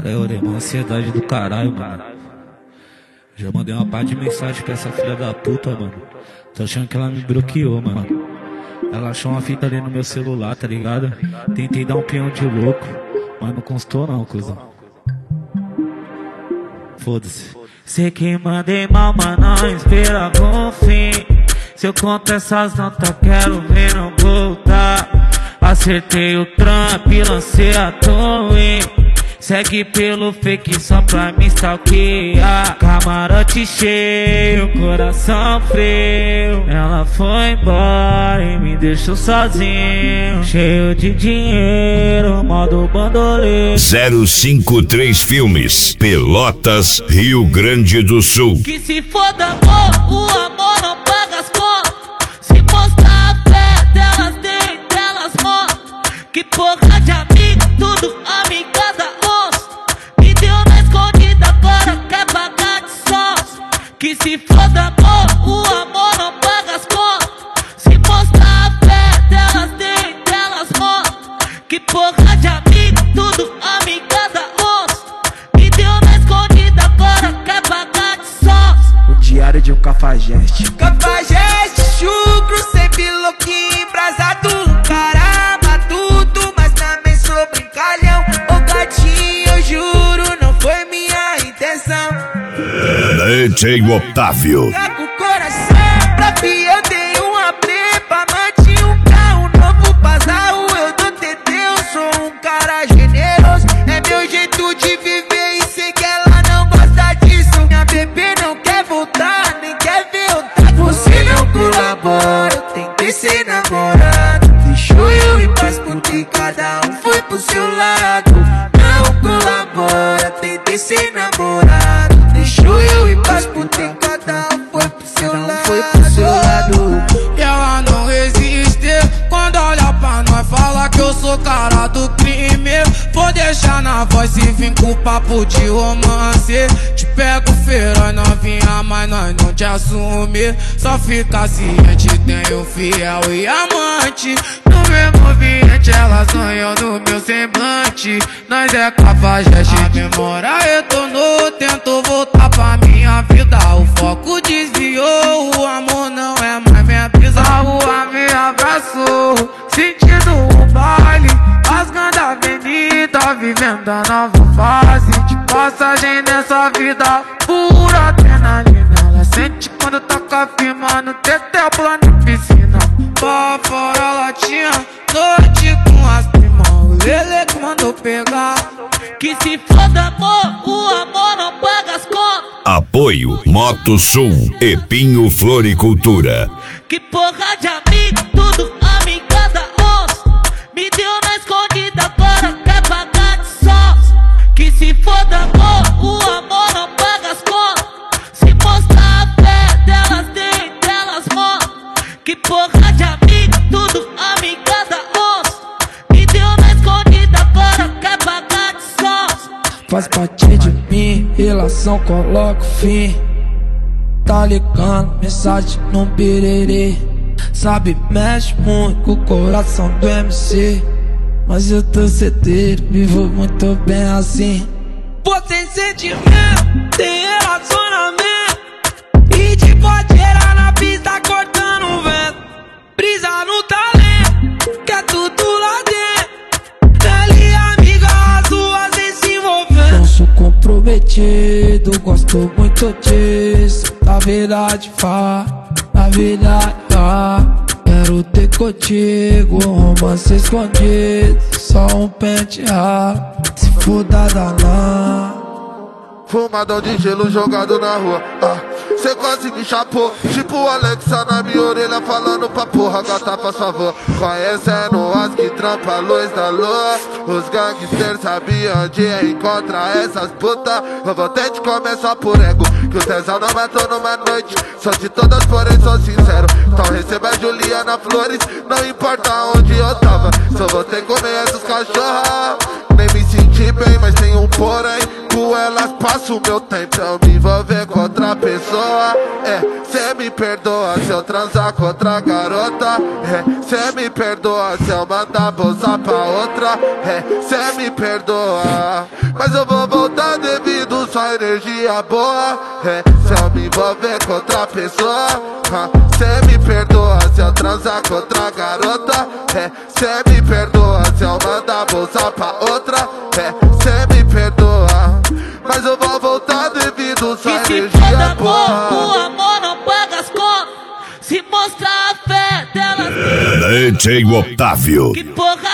Cara, eu orei uma ansiedade do caralho, mano. Já mandei uma par de mensagem pra essa filha da puta, mano. Tô achando que ela me bloqueou, mano. Ela achou uma fita ali no meu celular, tá ligado? Tentei dar um peão de louco, mas não constou não, cuzão. Foda-se. Sei que mandei mal, mas não esperava o fim. Se eu conto essas notas, quero ver não voltar. Acertei o Trump, lancei a Twin. Segue pelo fake só pra me stalkear. Camarote cheio, coração frio. Ela foi embora e me deixou sozinho. Cheio de dinheiro, modo bandoleiro. 053 Filmes, Pelotas, Rio Grande do Sul. Que se foda amor, o amor não paga as contas. Se mostrar a fé delas, dentro delas mostram. Que porra de amigo, tudo amigada. Que se foda amor, o amor não paga as contas. Se mostrar a fé delas, dentro delas mostram. Que porra de amigo, tudo amigada onça. Me deu na escondida, agora quer pagar de sócio. O diário de um cafajeste. Cafajeste, chucro, sempre louquinho, embrasado. Caramba, tudo, mas também sou brincalhão. Ô gatinho, eu juro, não foi minha intenção. DJ Otávio. Tá com o coração pra fi, eu dei uma plepa. Mantinha um carro novo, Pazarro, eu dou TT. Eu sou um cara generoso, é meu jeito de viver. E sei que ela não gosta disso. Minha bebê não quer voltar, nem quer ver eu tá. Você não colabora, eu tentei ser namorado. Deixou eu em paz porque cada um foi pro seu lado. Não colabora, tentei ser namorado. Deixou eu em paz porque cada um foi pro seu lado. E ela não resiste quando olha pra nós, fala que eu sou cara do crime. Vou deixar na voz e vim com papo de romance. Te pego feira novinha, mas nós não te assume. Só fica ciente, tenho fiel e amante. No mesmo ambiente ela sonhou no meu semblante. Nós é cafajeste, a memória retornou. Tento voltar pra minha vida, o foco desviou. O amor não é mais minha brisa. A rua me abraçou, sentindo o baile, rasgando a avenida, vivendo a nova fase de passagem nessa vida. Pura adrenalina, ela sente quando toca firma no TT, plano piscina. Pra fora ela tinha noite com as primas. O Lele que mandou pegar. Que se foda amor, o amor não paga as contas. Apoio Moto Sul e Pinho Floricultura. Que porra de amigo, tudo amigada onça. Me deu na escondida, agora quer pagar de sócio. Que se foda amor, o amor não paga as contas. Se mostrar a fé delas, dentro delas mostram. Que porra de amigo, tudo amigada onça. Me deu na escondida, agora quer pagar de sócio. Faz parte de mim, relação coloca fim. Tá ligando, mensagem no birerê. Sabe, mexe muito com o coração do MC. Mas eu tô certeiro, vivo muito bem assim. Pô, tem sentimento, tem relacionamento. E te pode gerar na pista cortando o vento. Brisa no talento, que é tudo lá dentro. Ela e amiga, as duas sem se envolver. Não sou comprometido, gosto muito disso. Na verdade, na verdade, quero ter contigo um romance escondido, só um penteado, se for danar. Fumadão de gelo jogado na rua, cê quase me chapou. Tipo o Alexa na minha orelha falando pra porra, gata faz favor. Conhecendo as que trampa a luz da lua. Os gangsters sabiam onde encontrar essas putas. Eu vou ter de começar por ego, que o tesão não matou numa noite. Sou de todas, porém sou sincero. Então receba a Juliana Flores, não importa onde eu tava. Só vou ter que comer essas cachorras. Nem me senti bem, mas tem um porém. Com elas passo o meu tempo, eu me envolver com outra pessoa. Cê me perdoa se eu transar com outra garota. Cê me perdoa se eu mandar bolsa pra outra. Cê me perdoa, mas eu vou voltar devido só energia boa. Se eu me envolver com outra pessoa. Cê me perdoa se eu transar com outra garota. Cê me perdoa se eu mandar bolsa pra outra. Cê me perdoa, mas eu vou voltar devido só energia boa. O amor não paga as contas, se mostrar a fé delas. DJ Otávio. Que porra